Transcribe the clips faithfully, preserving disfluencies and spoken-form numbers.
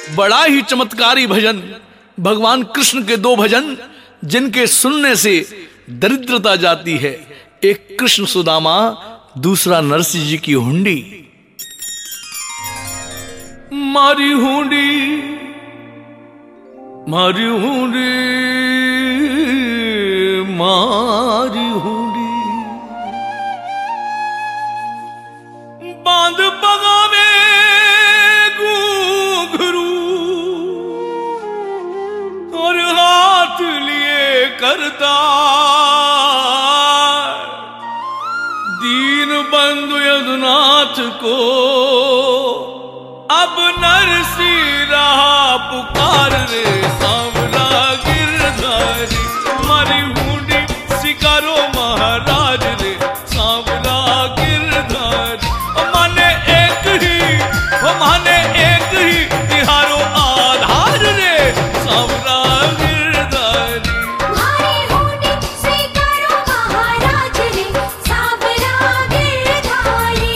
बड़ा ही चमत्कारी भजन, भगवान कृष्ण के दो भजन जिनके सुनने से दरिद्रता जाती है। एक कृष्ण सुदामा, दूसरा नरसिंह जी की हुंडी। मारी हुंडी मारी हुंडी मारी हुंडी, बांध पगावे घुंघरू और हाथ लिए करता दीन बंधु यदुनाथ को अब नरसिंह रहा पुकार रे सांवला गिरधारी। मारी हुंडी सिकारो महाराज रे सांवला गिरधारी। माने एक ही वो माने एक ही तिहारो आधार रे सांवला गिरधारी। मारी हुंडी सिकारो महाराज रे सांवला गिरधारी।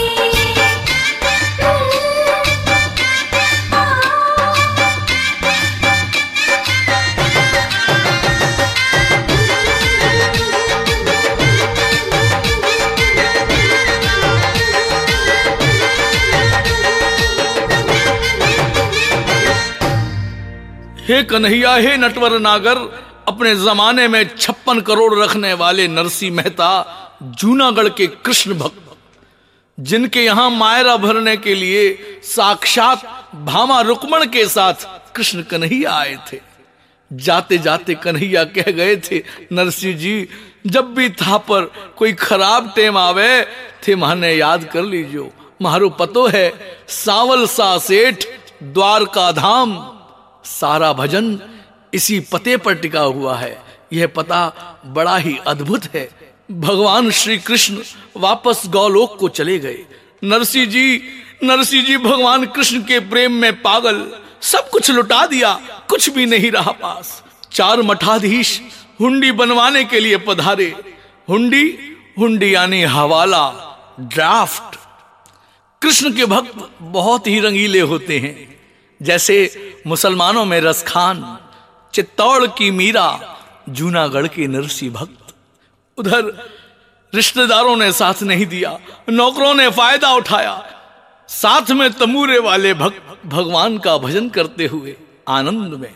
हे कन्हैया, हे नटवर नागर, अपने जमाने में छप्पन करोड़ रखने वाले नरसिंह मेहता जूनागढ़ के कृष्ण भक्त, जिनके यहां मायरा भरने के लिए साक्षात भामा रुक्मण के साथ कृष्ण कन्हैया आए थे। जाते जाते कन्हैया कह गए थे, नरसिंह जी जब भी था पर कोई खराब टेम आवे थे माने याद कर लीजियो। मारो पतो है सावल सा सेठ द्वारका धाम। सारा भजन इसी पते पर टिका हुआ है। यह पता बड़ा ही अद्भुत है। भगवान श्री कृष्ण वापस गौलोक को चले गए। नरसिंह जी नरसिंह जी भगवान कृष्ण के प्रेम में पागल, सब कुछ लुटा दिया, कुछ भी नहीं रहा पास। चार मठाधीश हुंडी बनवाने के लिए पधारे। हुंडी हुंडी यानी हवाला, ड्राफ्ट। कृष्ण के भक्त बहुत ही रंगीले होते हैं, जैसे मुसलमानों में रसखान, चित्तौड़ की मीरा, जूनागढ़ के नरसिंह भक्त। उधर रिश्तेदारों ने साथ नहीं दिया, नौकरों ने फायदा उठाया। साथ में तंबूरे वाले भक्त भगवान का भजन करते हुए आनंद में।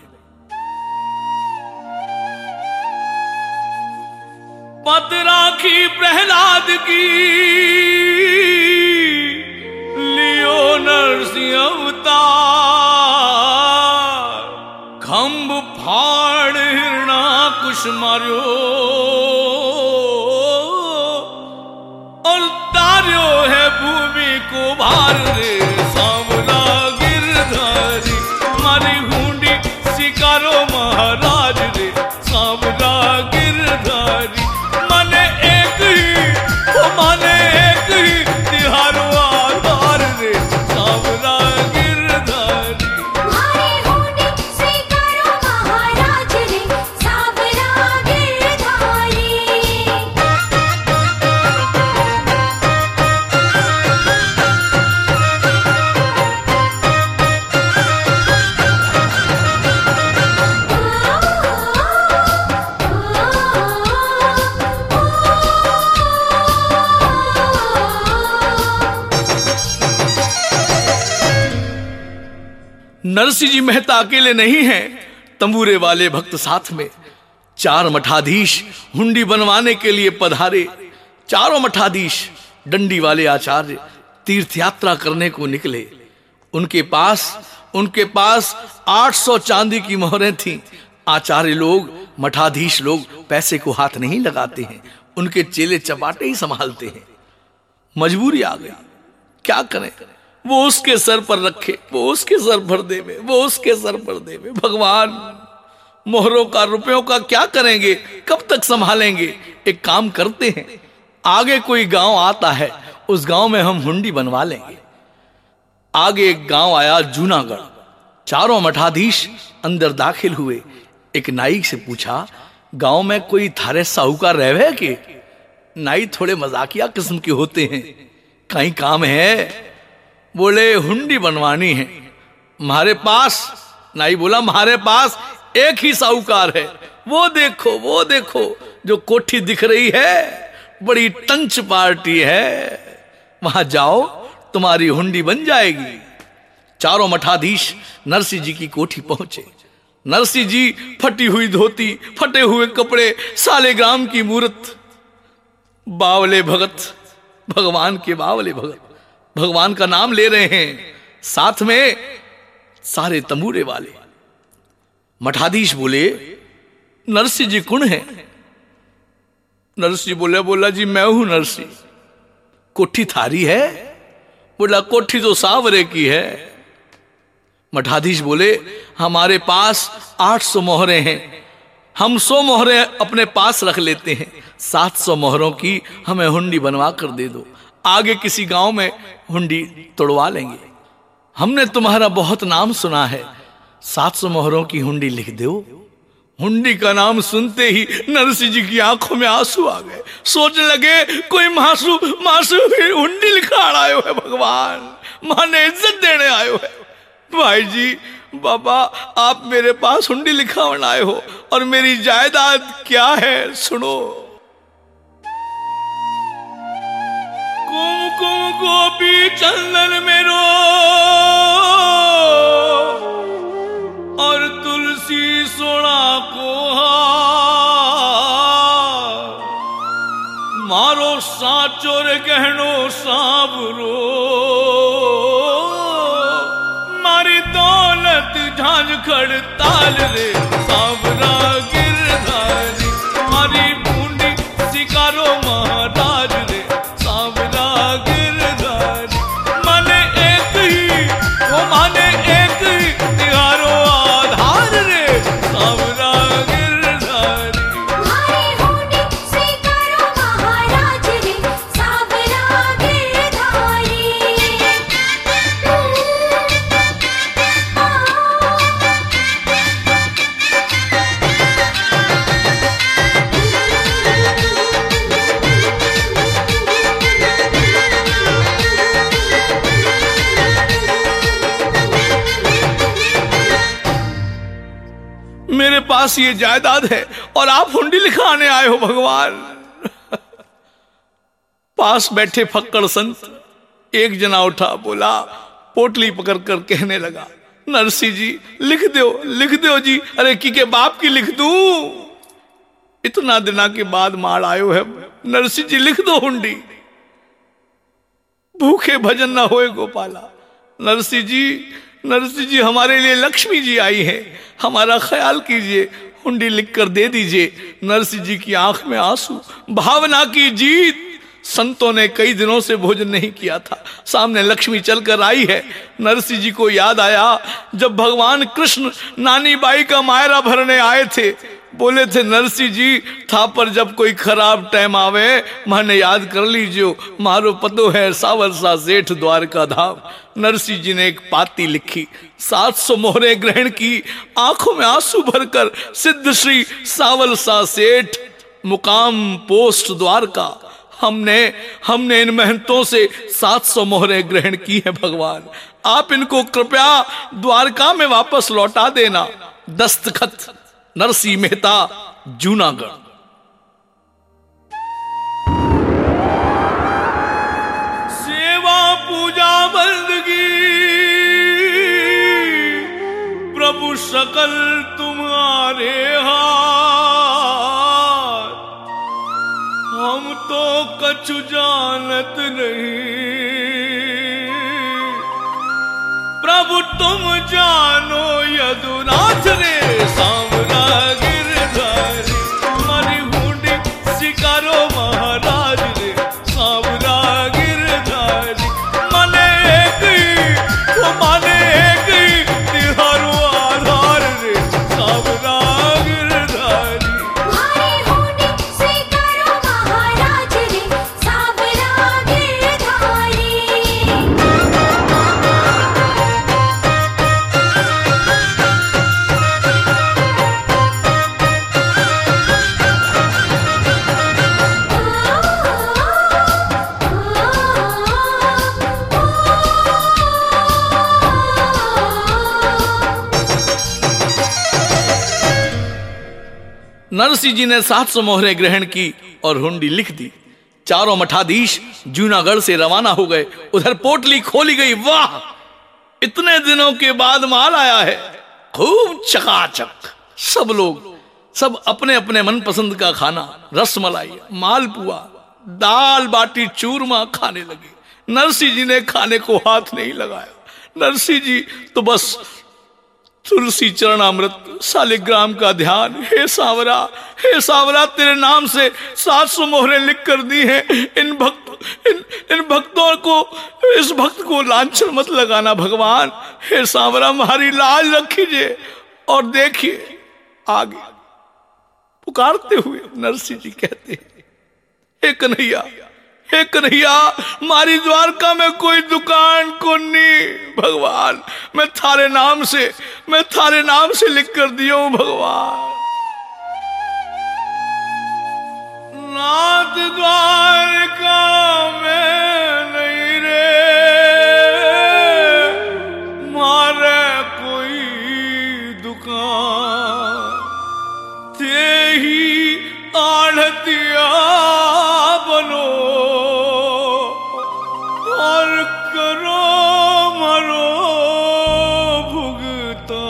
पत राखी प्रहलाद की लियो नरसिंह अवतार। खंभ फाड़ हिरणाकुश मार्यो और तार्यो है भूमि को भार रे सांवला गिरधारी। मारी हुंडी सिकारो महाराज रे सांवला गिरधारी। माने एक ही वो माने एक ही तिहारो आधार रे सांवला गिरधारी। मारी हुंडी सिकारो महाराज रे सांवला गिरधारी। नरसिंह जी मेहता अकेले नहीं हैं, तंबूरे वाले भक्त साथ में। चार मठाधीश हुंडी बनवाने के लिए पधारे। चारों मठाधीश डंडी वाले आचार्य तीर्थ यात्रा करने को निकले। उनके पास उनके पास आठ सौ चांदी की मोहरें थीं। आचार्य लोग, मठाधीश लोग पैसे को हाथ नहीं लगाते हैं, उनके चेले चपाटे ही संभालते हैं। मजबूरी आ गई, क्या करें। वो उसके सर पर रखे, वो उसके सर पर देवे, वो उसके सर पर देवे। भगवान, मोहरों का रुपयों का क्या करेंगे, कब तक संभालेंगे। एक काम करते हैं, आगे कोई गांव आता है, उस गांव में हम हुंडी बनवा लेंगे। आगे एक गांव आया, जूनागढ़। चारों मठाधीश अंदर दाखिल हुए। एक नाई से पूछा, गांव में कोई थारे साहूकार रहे के? नाई थोड़े मजाकिया किस्म के होते हैं। कहीं काम है? बोले हुंडी बनवानी है। हमारे पास नाई बोला हमारे पास एक ही साहूकार है, वो देखो वो देखो जो कोठी दिख रही है, बड़ी टंच पार्टी है, वहां जाओ तुम्हारी हुंडी बन जाएगी। चारों मठाधीश नरसिंह जी की कोठी पहुंचे। नरसिंह जी फटी हुई धोती, फटे हुए कपड़े, सालेग्राम की मूर्त, बावले भगत, भगवान के बावले भगत, भगवान का नाम ले रहे हैं, साथ में सारे तंबूरे वाले। मठाधीश बोले नरसिंह जी कौन है? नरसिंह बोले बोला जी मैं हूं नरसिंह। कोठी थारी है? बोला कोठी तो सावरे की है। मठाधीश बोले हमारे पास आठ सौ मोहरे हैं, हम सौ मोहरे अपने पास रख लेते हैं, सात सौ मोहरों की हमें हुंडी बनवा कर दे दो, आगे किसी गांव में हुंडी तोड़वा लेंगे। हमने तुम्हारा बहुत नाम सुना है, सात सौ मोहरों की हुंडी लिख दो। हुंडी का नाम सुनते ही नरसिंह जी की आंखों में आंसू आ गए। सोचने लगे कोई मासू मासू हुंडी लिखा आयो है, भगवान माने इज्जत देने आयो है। भाई जी बाबा आप मेरे पास हुंडी लिखा आए हो और मेरी जायदाद क्या है सुनो। कुमकुम गोपी चंदन मेरो और तुलसी सोना को मारो साचो रे गहनो साबरो, मारी दौलत झांझ खड़ताल रे सांवरा गिरधारी, मारी बूंदी शिकारो महाराज रे सांवरा गिरधारी। माने एक ही वो माने एक ही तिहारो आधार रे सांवरा गिरधारी। मारी हुंडी स्वीकारो महाराज रे सांवरा गिरधारी। मेरे पास ये जायदाद है और आप हुंडी लिखाने आए हो भगवान। पास बैठे फक्कड़ संत एक जना उठा, बोला पोटली पकड़कर कहने लगा नरसिंह जी लिख दो लिख दो जी। अरे की के बाप की लिख दूं? इतना दिना के बाद मार आयो है, नरसिंह जी लिख दो हुंडी। भूखे भजन ना होए गोपाला। नरसिंह जी नरसिंह जी हमारे लिए लक्ष्मी जी आई है, हमारा ख्याल कीजिए, हुंडी लिखकर दे दीजिए। नरसिंह जी की आंख में आंसू, भावना की जीत। संतों ने कई दिनों से भोजन नहीं किया था, सामने लक्ष्मी चलकर आई है। नरसिंह जी को याद आया जब भगवान कृष्ण नानी बाई का मायरा भरने आए थे, बोले थे नरसिंह जी था पर जब कोई खराब टाइम आवे माने याद कर लीजियो, मारो पतो है सावर सा सेठ द्वारका धाम। नरसिंह जी ने एक पाती लिखी, सात सौ मोहरे ग्रहण की, आंखों में आंसू भरकर सिद्ध श्री सावल सा सेठ मुकाम पोस्ट द्वारका। हमने हमने इन महंतों से सात सौ मोहरे ग्रहण की है भगवान, आप इनको कृपया द्वारका में वापस लौटा देना। दस्तखत नरसिंह मेहता जूनागढ़। सेवा पूजा बंदगी प्रभु सकल तुम्हारे हाथ, हम तो कछु जानत नहीं, प्रभु तुम जानो यदुनाथ रे सांवरा गिरधारी। हमारी हुंडी शिकारो महाराज रे सांवरा गिरधारी। माने एक ही वो माने एक ही तिहारो आधार रे सांवरा गिरधारी। मारी हुंडी स्वीकारो महाराज रे सांवरा गिरधारी। नरसिंह जी ने सात सौ मोहरें ग्रहण की और हुंडी लिख दी। चारों मठाधीश जूनागढ़ से रवाना हो गए। उधर पोटली खोली गई। वाह, इतने दिनों के बाद माल आया है, खूब चकाचक। सब लोग सब अपने अपने मनपसंद का खाना, रसमलाई, मालपुआ, दाल बाटी, चूरमा खाने लगे। नरसिंह जी ने खाने को हाथ नहीं लगाया। नरसिंह जी तो बस तुलसी चरणामृत, शालिग्राम का ध्यान। हे सावरा, हे सावरा, तेरे नाम से सात सौ मोहरें लिख कर दी हैं। इन भक्त इन इन भक्तों को, इस भक्त को लांछन मत लगाना भगवान। हे सावरा, हमारी लाज रखीजिए। और देखिए आगे पुकारते हुए नरसिंह जी कहते हैं, हे कन्हैया, हे कन्हैया, मारी द्वारका में कोई दुकान को नहीं भगवान। मैं थारे नाम से मैं थारे नाम से लिख कर दिया हूं भगवान। नाथ द्वारका में नहीं रे, मारे कोई दुकान। ते ही आढ़तिया बनो और करो मरो भुगता।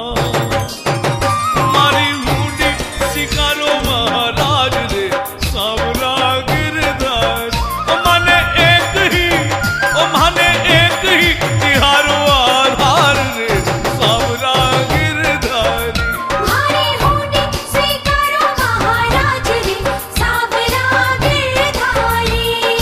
मारी मुंडी सिकारो महाराज रे, सावरा गिरधार। ओ माने एक ही, ओ माने एक ही तिहारो आधार रे, सावरा गिरधारी। मारी हुंडी स्वीकारो महाराज रे, सावरा गिरधारी।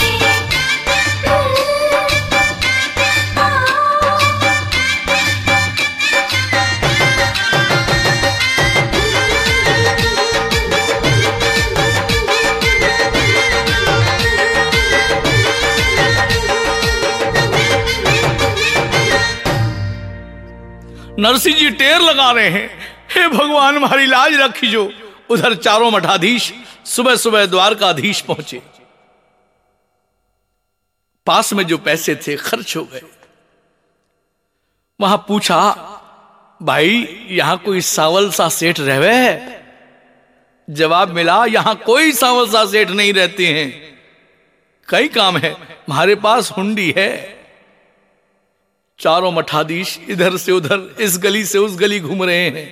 नरसिंह जी टेर लगा रहे हैं, हे भगवान हमारी लाज रखीजो। उधर चारों मठाधीश सुबह सुबह द्वारकाधीश पहुंचे। पास में जो पैसे थे खर्च हो गए। वहां पूछा, भाई यहां कोई सावल सा सेठ रहवे है? जवाब मिला, यहां कोई सावल सा सेठ नहीं रहते हैं, कई काम है, हमारे पास हुंडी है। चारों मठाधीश इधर से उधर, इस गली से उस गली घूम रहे हैं।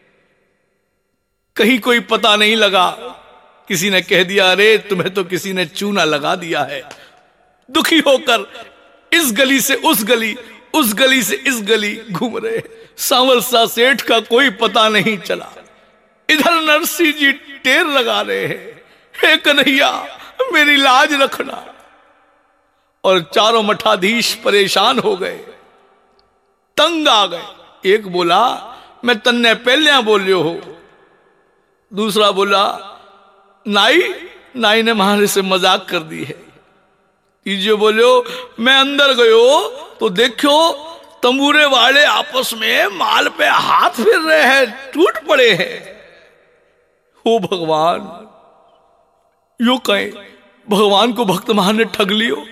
कहीं कोई पता नहीं लगा। किसी ने कह दिया, अरे तुम्हें तो किसी ने चूना लगा दिया है। दुखी होकर इस गली से उस गली, उस गली से इस गली घूम रहे। सांवल सा सेठ का कोई पता नहीं चला। इधर नरसिंह जी टेर लगा रहे हैं, हे कन्हैया मेरी लाज रखना। और चारों मठाधीश परेशान हो गए, तंग आ गए। एक बोला, मैं तन्ने पहलिया बोलियो हो। दूसरा बोला, नाई नाई ने महारे से मजाक कर दी है। तीजे बोलियो, मैं अंदर गयो तो देखो तंबूरे वाले आपस में माल पे हाथ फेर रहे हैं, टूट पड़े हैं। हो भगवान, यो कहे भगवान को भक्त महान ने ठग लियो।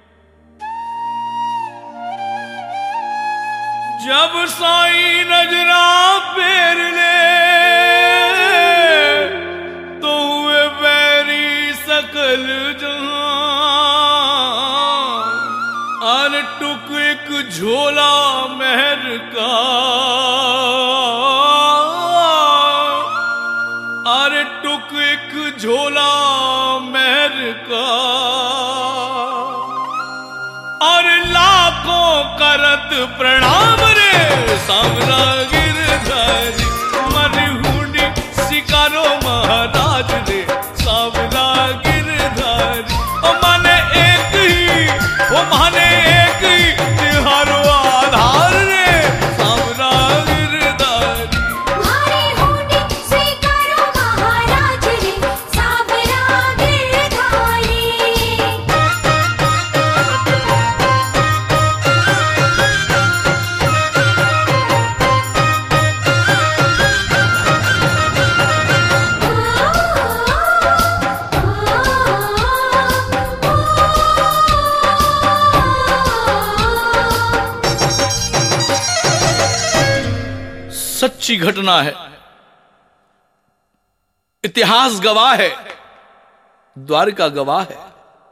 जब साईं नजरा फेर ले तो हुए बैरी सकल जहां। अन टुक एक झोला मेहर का, अरे टुक एक झोला मेहर का। और लाखों करत प्रणाम रे, सावरा गिरधारी। मरी हुंडी सिकारो महाराज रे, सावरा गिरधारी। ओ माने एक ही, ओ माने एक ही तिहारो आधार रे, सावरा गिरधारी। मारी हुंडी स्वीकारो महाराज रे, सावरा गिरधारी। सच्ची घटना है। इतिहास गवाह है, द्वारका गवाह है।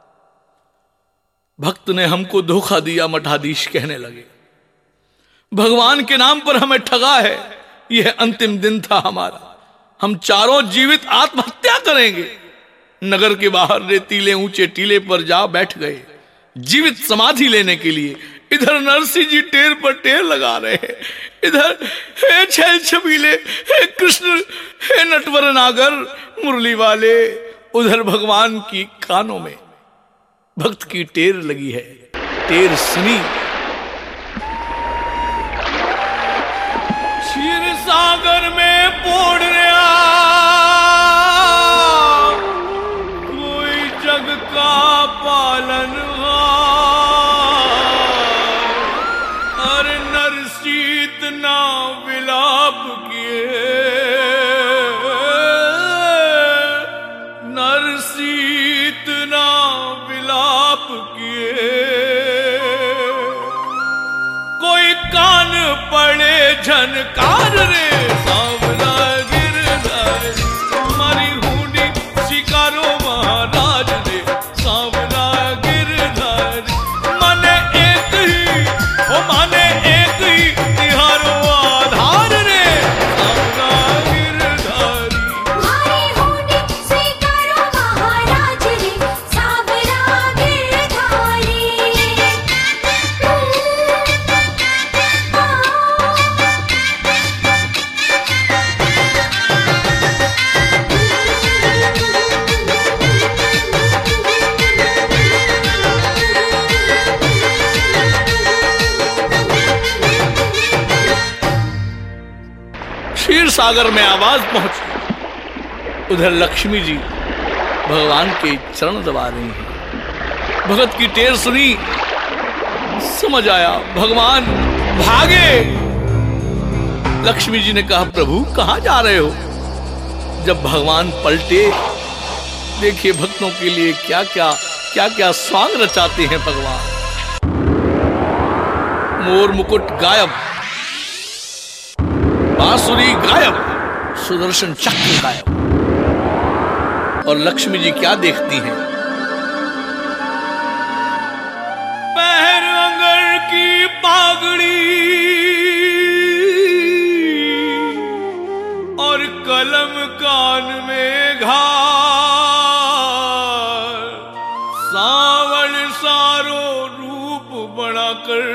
भक्त ने हमको धोखा दिया, मठाधीश कहने लगे। भगवान के नाम पर हमें ठगा है। यह अंतिम दिन था हमारा, हम चारों जीवित आत्महत्या करेंगे। नगर के बाहर रेतीले ऊंचे टीले पर जा बैठ गए जीवित समाधि लेने के लिए। इधर नरसिंह जी टेर पर टेर लगा रहे हैं, इधर हे छैल छबीले, हे कृष्ण, हे नटवर नागर मुरली वाले। उधर भगवान की कानों में भक्त की टेर लगी है, टेर सुनी। क्षीर सागर में पोड़ रहा कोई जग का पालन, अरे नरसीत ना विलाप किए, नरसीत ना विलाप किए। कोई कान पड़े झनकार रे सांवला गिरधर, मारी हुंडी शिकारो महाराज रे सांवला गिरधर। माने एक ही ओ माने एक ही तिहारो आधार रे सांवला गिरधारी। मारी हुंडी स्वीकारो महाराज रे सांवला गिरधारी। क्षीर सागर में आवाज पहुंची। उधर लक्ष्मी जी भगवान के चरण दबा रही हैं। भगत की टेर सुनी, समझ आया भगवान भागे। लक्ष्मी जी ने कहा प्रभु कहां जा रहे हो? जब भगवान पलटे, देखिए भक्तों के लिए क्या क्या क्या क्या स्वांग रचाते हैं भगवान। मोर मुकुट गायब, बांसुरी गायब, सुदर्शन चक्र गायब। और लक्ष्मी जी क्या देखती हैं? पैर अंगर की पागड़ी और कलम कान में घार, सावण सारो रूप बनाकर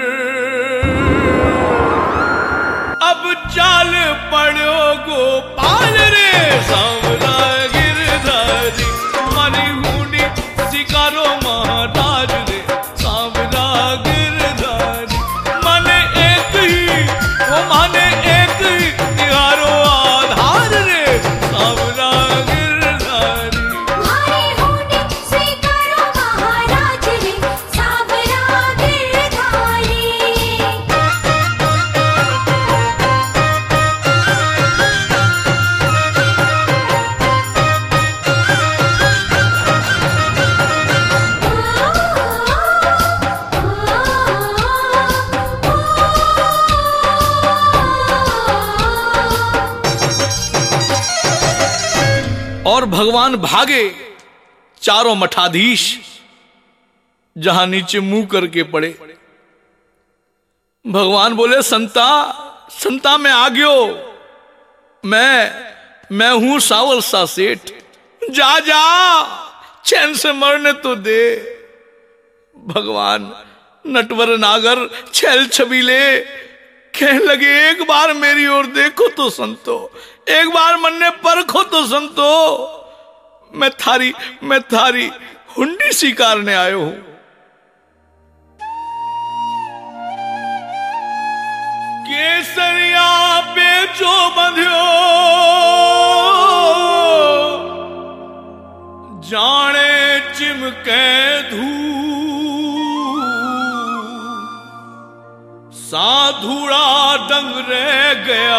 अब चाल पड़ो गोपाल रे सांवला गिरधारी। मारी हुंडी शिकारो महाराज रे सांवला गिरधारी। माने एक ही वो माने एक ही तिहारो आधार रे सांवला गिरधारी। मारी हुंडी स्वीकारो महाराज रे सांवला गिरधारी। और भगवान भागे। चारों मठाधीश जहां नीचे मुंह करके पड़े। भगवान बोले संता संता मैं आ गयो, मैं मैं हूं सावल सा सेठ, जा जा चैन से मरने तो दे। भगवान नटवर नागर छैल छबीले कहने लगे एक बार मेरी ओर देखो तो संतो, एक बार मन ने परखो तो संतो। मैं थारी मैं थारी हुंडी स्वीकारने आयो हूं। केसरिया बेचो बंध्यो जाने चिमके धू, साधुड़ा दंग रह गया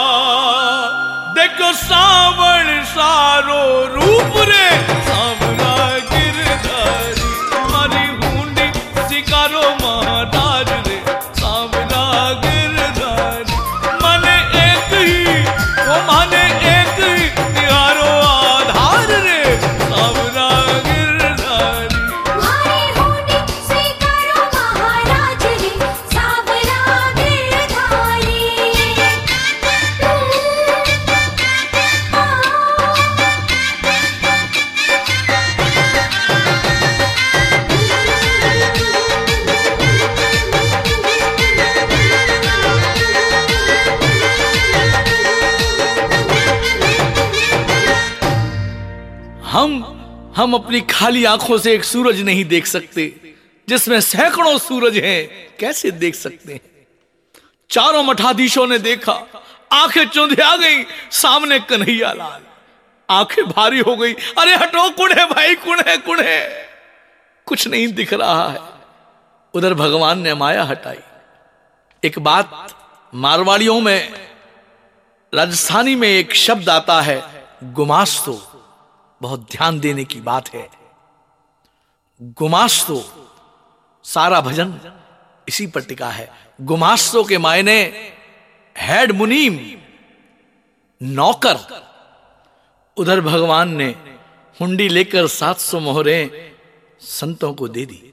देखो सावण सारो रूप रे सांवला गिरधारी। मारी हुंडी शिकारो महाराज रे सांवला गिरधारी। माने एक ही वो माने एक ही तिहारो हम हम अपनी खाली आंखों से एक सूरज नहीं देख सकते, जिसमें सैकड़ों सूरज हैं, कैसे देख सकते हैं? चारों मठाधीशों ने देखा, आंखें चौंधिया गई। सामने कन्हैया लाल, आंखें भारी हो गई। अरे हटो, कुण है भाई, कुण है, कुण है, कुछ नहीं दिख रहा है। उधर भगवान ने माया हटाई। एक बात मारवाड़ियों में, राजस्थानी में एक शब्द आता है गुमास्तो, बहुत ध्यान देने की बात है। गुमास्तो, सारा भजन इसी पर टिका है। गुमास्तो के मायने हेड मुनीम, नौकर। उधर भगवान ने हुंडी लेकर सात सौ मोहरें संतों को दे दी।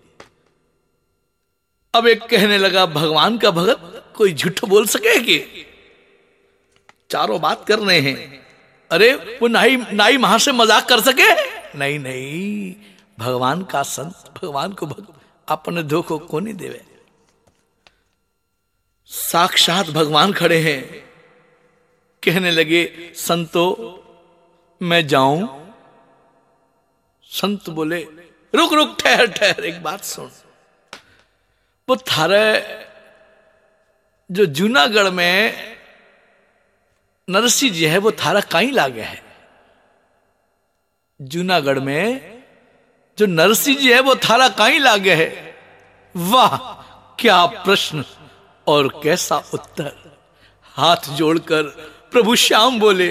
अब एक कहने लगा, भगवान का भगत कोई झूठ बोल सके कि? चारों बात कर रहे हैं। अरे वो नाई नाई वहां से मजाक कर सके? नहीं नहीं, भगवान का संत, भगवान को भक्त अपने धोखो को नहीं देवे। साक्षात भगवान खड़े हैं। कहने लगे, संतो मैं जाऊं? संत बोले, रुक रुक, ठहर ठहर, एक बात सुन। वो थारे जो जूनागढ़ में नरसी जी है, वो थारा कहीं लागे है? जूनागढ़ में जो नरसी जी है, वो थारा कहीं लागे है? वाह क्या प्रश्न और कैसा उत्तर! हाथ जोड़कर प्रभु श्याम बोले,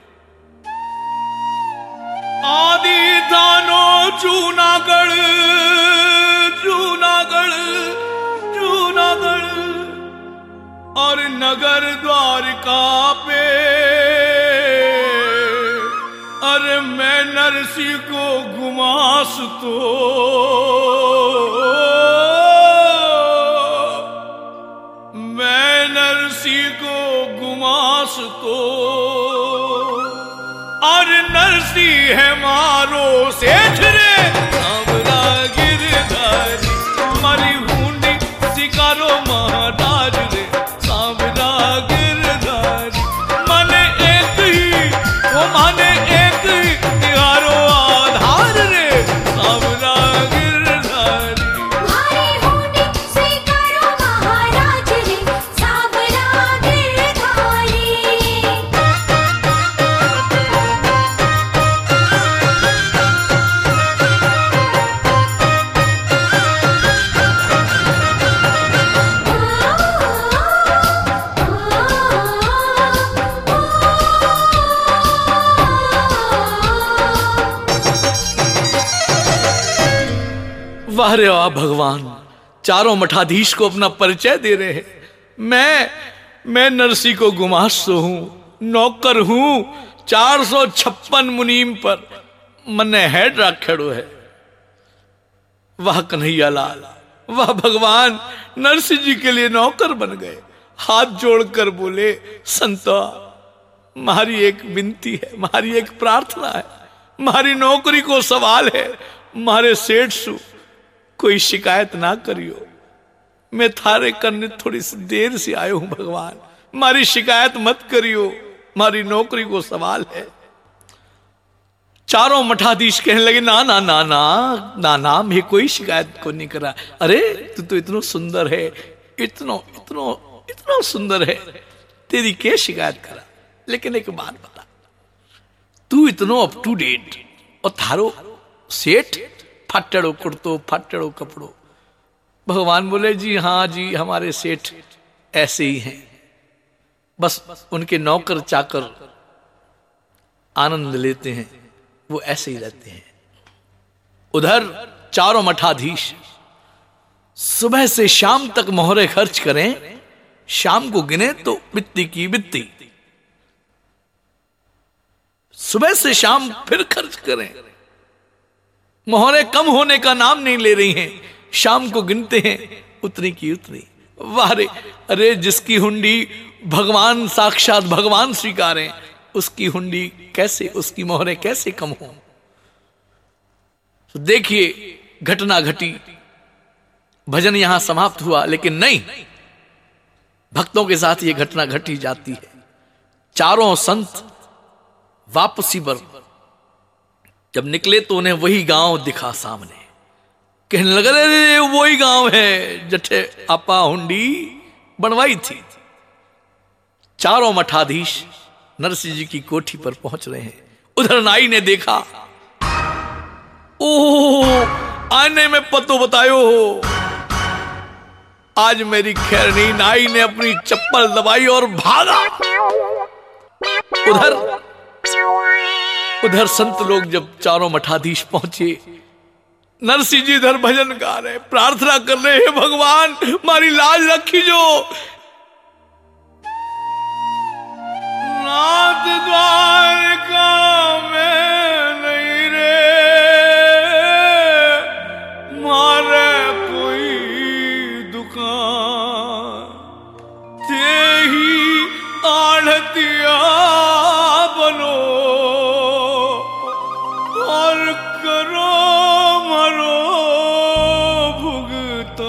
आदि दानो जूनागढ़, जूनागढ़, जूनागढ़, और नगर द्वारका पे, अरे मैं नरसी को गुमास तो, मैं नरसी को गुमास तो, और नरसी है मारो सेठ रे, सांवरा गिरधारी, मरी हुंडी शिकारो महाराज रे, सांवरा गिरधारी। माने एक ही, वो माने एक ही, तिहारो आधार रे, सांवरा गिरधारी। मारी हुंडी स्वीकारो महाराज रे, सांवरा गिरधारी। वाह रे वाह भगवान, चारों मठाधीश को अपना परिचय दे रहे हैं। मैं मैं नरसी को गुमास्तो हूं, नौकर हूं, चार सौ छप्पन मुनीम पर मने हेड राखेड़ो है। वाह कन्हैया लाल, वाह भगवान, नरसी जी के लिए नौकर बन गए। हाथ जोड़कर बोले, संता मारी एक विनती है, मारी एक प्रार्थना है, मारी नौकरी को सवाल है, मारे सेठ सु कोई शिकायत ना करियो। मैं थारे करने थोड़ी सी देर से आयो हूं भगवान, मारी शिकायत मत करियो, मारी नौकरी को सवाल है। चारों मठाधीश कहने लगे, ना ना ना ना ना ना, मैं कोई शिकायत को नहीं करा। अरे तू तो इतना सुंदर है, इतनो इतनो इतना सुंदर है, तेरी क्या शिकायत करा। लेकिन एक बात बता, तू इतनो अप टू डेट और थारो सेठ फटड़ो कुर्तो, फटड़ो कपड़ो। भगवान बोले, जी हाँ जी, हमारे सेठ ऐसे ही हैं, बस उनके नौकर चाकर आनंद लेते हैं, वो ऐसे ही रहते हैं। उधर चारों मठाधीश सुबह से शाम तक मोहरे खर्च करें, शाम को गिने तो बित्ती की बित्ती, सुबह से शाम फिर खर्च करें। मोहरे कम होने का नाम नहीं ले रही हैं, शाम को गिनते हैं उतनी की उतनी। वाह रे, अरे जिसकी हुंडी भगवान साक्षात भगवान स्वीकारें, उसकी हुंडी कैसे, उसकी मोहरे कैसे कम हो। तो देखिए घटना घटी, भजन यहां समाप्त हुआ, लेकिन नहीं, भक्तों के साथ यह घटना घटी जाती है। चारों संत वापसी पर जब निकले तो उन्हें वही गांव दिखा सामने। कहने लगे अरे वही गांव है जठे आपा हुंडी बनवाई थी। चारों मठाधीश नरसिंह जी की कोठी पर पहुंच रहे हैं। उधर नाई ने देखा, ओह आने में पतो बतायो हो, आज मेरी खैर नहीं। नाई ने अपनी चप्पल दबाई और भागा। उधर उधर संत लोग जब चारों मठाधीश पहुंचे, नरसिंह जी इधर भजन गा रहे, प्रार्थना कर रहे हैं, भगवान हमारी लाज रखी जो। नाथ द्वारका में नहीं रे मारे कोई दुकान, ते ही आढ़तिया बनो और करो मरो भुगता।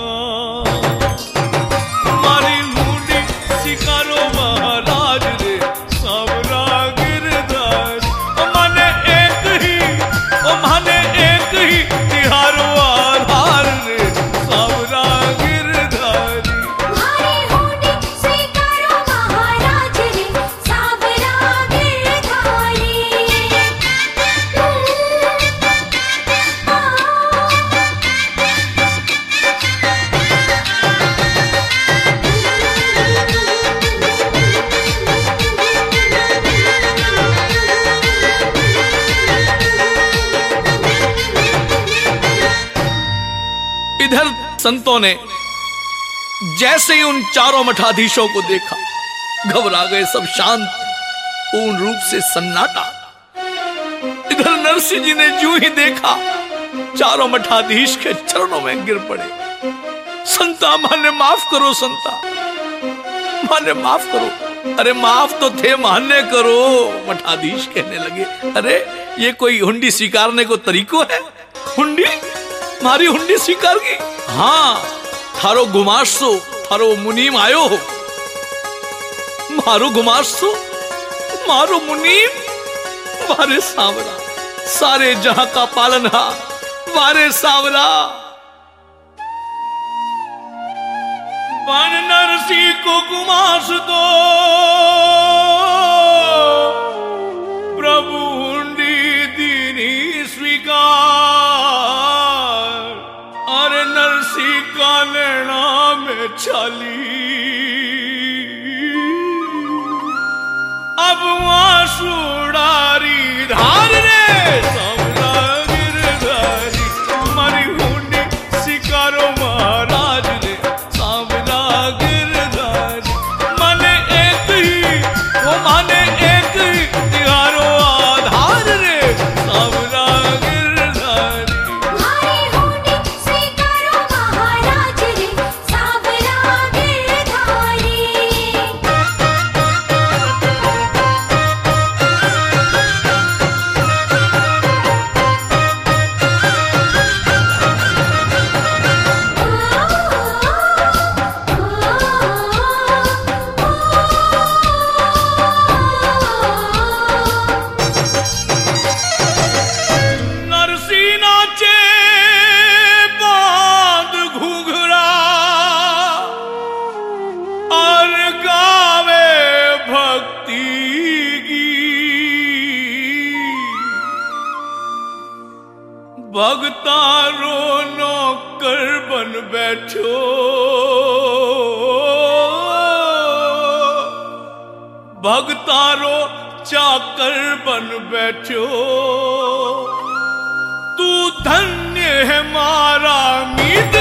हमारी मुंडी सिकारो महाराज रे सावरा गिरधारी। माने एक ही ओ माने एक ही तिहारो आधार रे सावरा गिरधारी। हमारी हुंडी स्वीकारो महाराज रे सावरा गिरधारी। इधर संतों ने जैसे ही उन चारों मठाधीशों को देखा, घबरा गए, सब शांत, पूर्ण रूप से सन्नाटा। इधर नरसिंह जी ने जो ही देखा, चारों मठाधीश के चरणों में गिर पड़े। संता माने माफ करो, संता माने माफ करो। अरे माफ तो थे, मान्य करो। मठाधीश कहने लगे, अरे ये कोई हुंडी स्वीकारने को तरीको है? हुंडी मारी हुंडी स्वीकार की? हाँ, थारो गुमाशो, थारो मुनीम आयो हो। मारो गुमाशो, मारो मुनीम, मारे सावरा, सारे जहां का पालनहार, मारे सावरा। बन नरसिंह को गुमाश दो, प्रभु हुंडी दीनी स्वीकार। अरे नरसिंह का नैना में छाली, अब आंसू डारी धार रे सावरा गिरधारी। तुम्हारी हुंडी स्वीकारो महाराज रे सावरा गिरधारी। माने एक ही वो माने एक ही तिहारो आधार रे सावरा गिरधारी। हमारी हुंडी स्वीकारो महाराज रे सावरा गिरधारी। नरसिंह नाचे बांध घुघरा और गावे भक्ति गीत। भगतारो नौकर बन बैठो, भगतारो चाकर बन बैठो। तू धन्य है मारा मीत